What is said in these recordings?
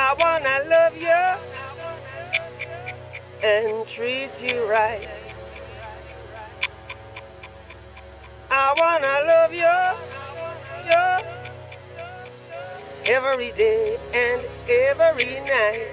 I wanna love you and treat you right. I wanna love you, every day and every night.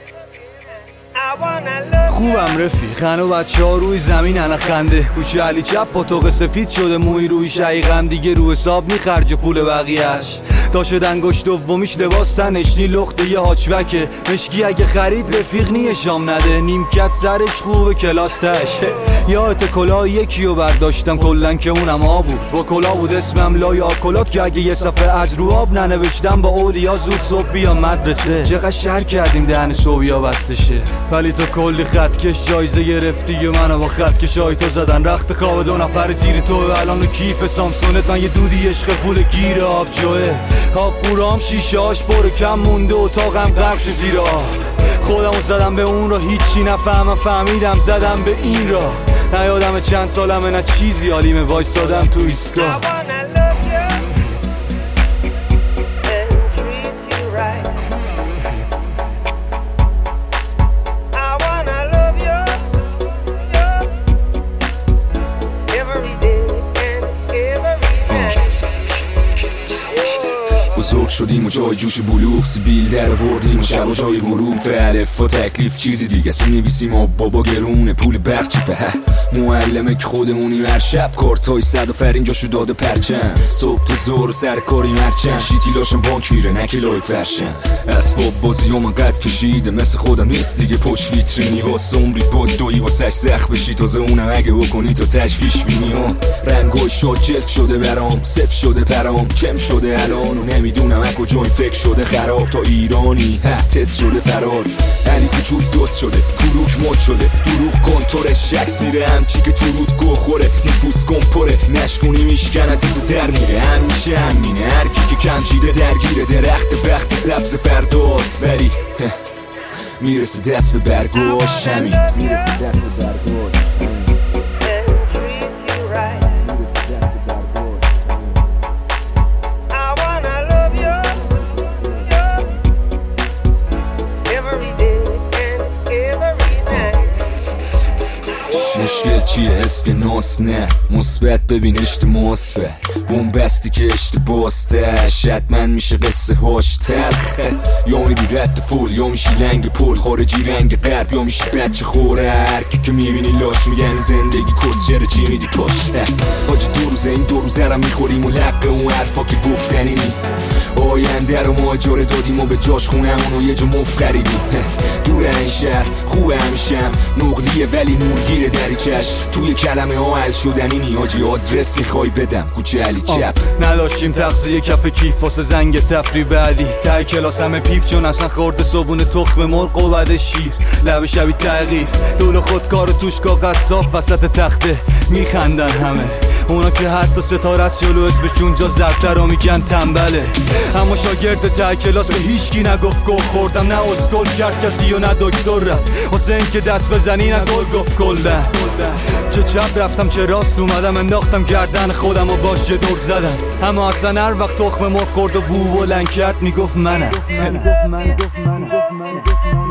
خوبم رفیق، هنو بچه ها روی زمین هنه خنده. کوچه علی چپ پاتوق سفید شده، موی روی شقیقم دیگه رو حساب میخرج پول بقیهش. تا شد انگشت دومیش لباس تنشنی لخته یه هاچبکه مشکی، اگه خرید رفیق نیه شام نده. نیمکت سرش خوبه کلاس تشه. یادت کلاه یکیو برداشتم کلن که اونم آب بود، با کلاه بود اسمم لای آکلات که اگه یه صفحه از رو آب ننوشتم با اولیا زود صبح بیا مدرسه. چقدر شهر کردیم دهن صبحیا بسته شه، ولی تو کلی خطکش جایزه گرفتی و منو با خطکشای تو زدن رخت خواب 2 نفر زیر تو. الان و کیف سامسونت من یه دودی عشق پول گیر آب جوه. آب خورام شیشه هاش پر کم مونده، اتاقم غرق شه زیر آب. خودمو زدم به اون را هیچی نفهمم، فهمیدم زدم به این را. نیادم چند سالمه نه چیزی حالیمه، وایسادم تو ایستگاه. بزرگ شدیم و جای جوش بلوغ سیبیل در وردیم و شب و جای حروف الف و تکلیف چیزی دیگه است. می‌نویسیم و بابا گرونه پول برق چیپه. معلمه که خودمونیم هر شب کارتای صد و فرین جاشو داده پرچم. صبح تا ظهر سر کاری مرچن شیتی لاشم بانک میره نکلای فرشن. اسباب بازی هم قد کشیده مثل خودم نیست دیگه، پشت ویترینی واسه عمری بود دوی واسش سخت بشی. تازه اونم اگه بکنی تو تشویش بینی رنگای شاد جلد شده برام، صف شده پرام کم شده الان و نمیدونم از کجا این فکر شده خراب. تا ایرانی تست شده فرار، یعنی کوچول دوست شده کروک مد شده. دروغ کنتورش شکس میره همچی که تو رود گو خوره. نفوس کن پره نشکنی میشکنه تو در میره. همیشه همینه هر کی که کم چیده درگیره. درخت بخت سبز فرداست ولی میرسه دست به برگاش همین. مشکل چیه؟ اسکناس نه مثبت ببین اشتماس به اون بستی که اشتباسته. حتما میشه قصه هاش تلخه، یا میری رد پول یا میشی لنگ پول. خارجی رنگ غرب یا میشی بچه خوره. هرکی که میبینی لاش میگن زندگی کس چرا چی میدی کاش. حاجی 2 روزه این 2 روزه را میخوریم و لقه اون حرفا که گفتنی نی. آینده رو ما اجاره دادیم و به جاش خونمون و یه جا مفت خریدیم. دور این شهر خوبه همیشم نقلیه ولی نورگیره دریچش. توی کلمه ها حل شدنی نیاجی آدرس میخوای بدم کوچه علی چپ. نداشتیم تغذیه کف کیف واسه زنگ تفری بعدی. ته کلاس همه پیف چون اصلا خورده صبونه تخم مرغ و بعد شیر. لب شبی تغییف دول خودکار توش کاغذ صاف وسط تخته میخندن همه. اونا که حتی ستاره از جلو اسمشون جا زرتر رو میگن تنبله. اما شاگرد ته کلاس به هیچکی نگفت گل خوردم، نه اسکل کرد کسی و نه دکتر رفت واسه این که دست بزنی نه گل گفت کلن. چه چپ رفتم چه راست اومدم انداختم گردن خودم و باش چه دور زدم. اما اصلا هر وقت تخم مرغ خورد و بو بلند کرد میگفت منم.